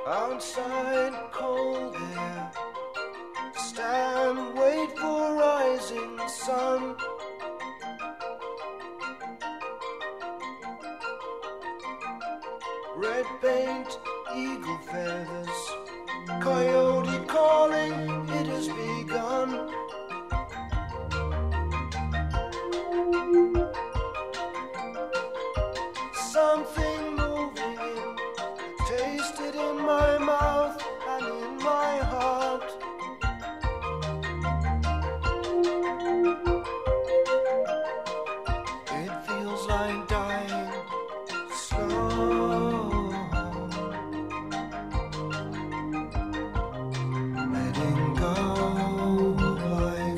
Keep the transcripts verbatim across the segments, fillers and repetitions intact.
Outside cold air, stand, wait for rising sun. Red paint, eagle feathers, coyote calling, it has begun. Something moving in, taste it in my mouth and in my heart. It feels like dying slow, letting go of life.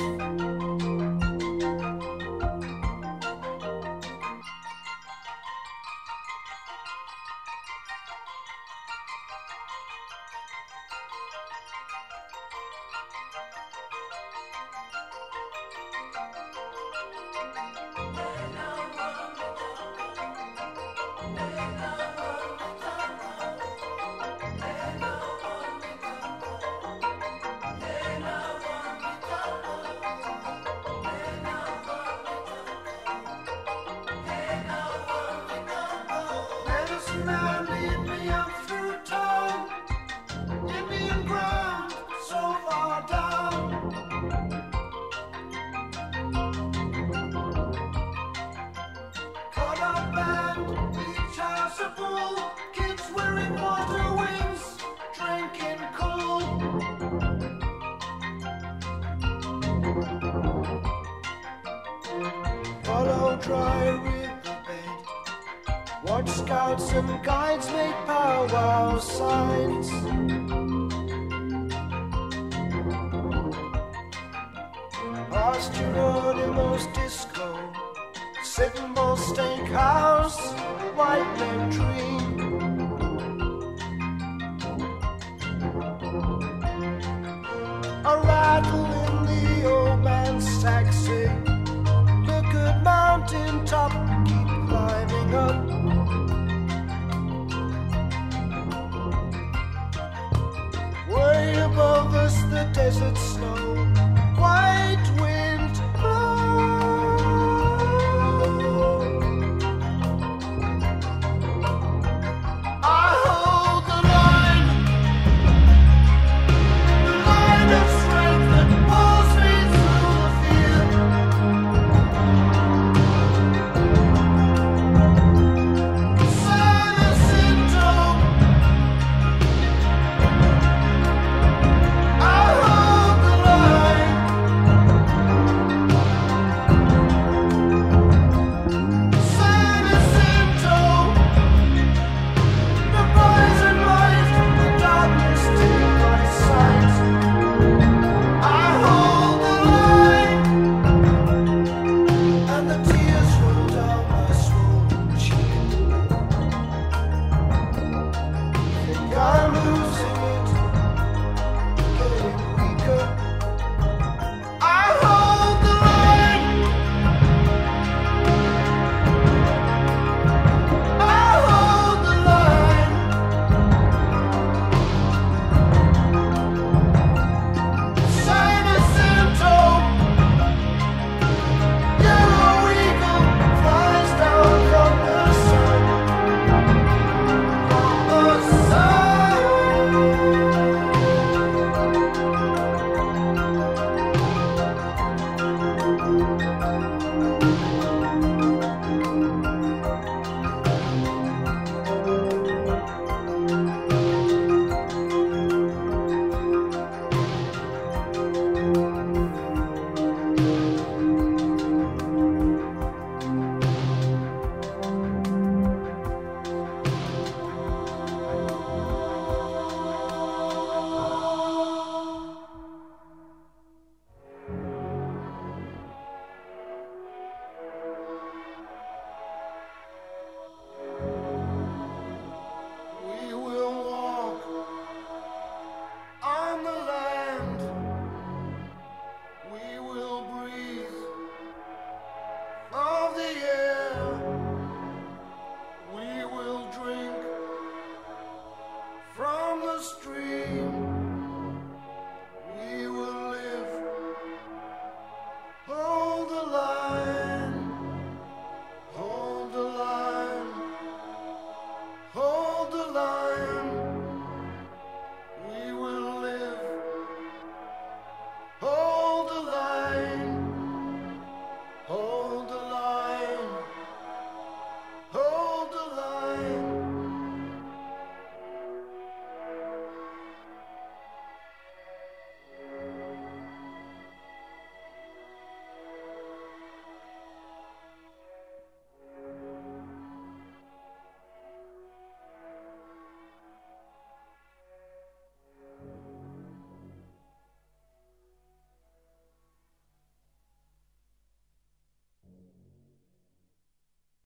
Medicine man, lead me up through time, Indian ground, so far down. Caught up band, each house a bull, kids wearing water wings, drinking cool. Follow dry riverbed, watch scouts and guides make powwow signs. Past Geronimo's disco, Sitting Bull Steakhouse, White Men Dream. A rattle in the old man's taxi. Look at mountain top, keep climbing up. Way above us the desert snow, white wind blow. I hold the line, the line of strength that pulls me through the field. Sana syndrome. I hold the line. stream.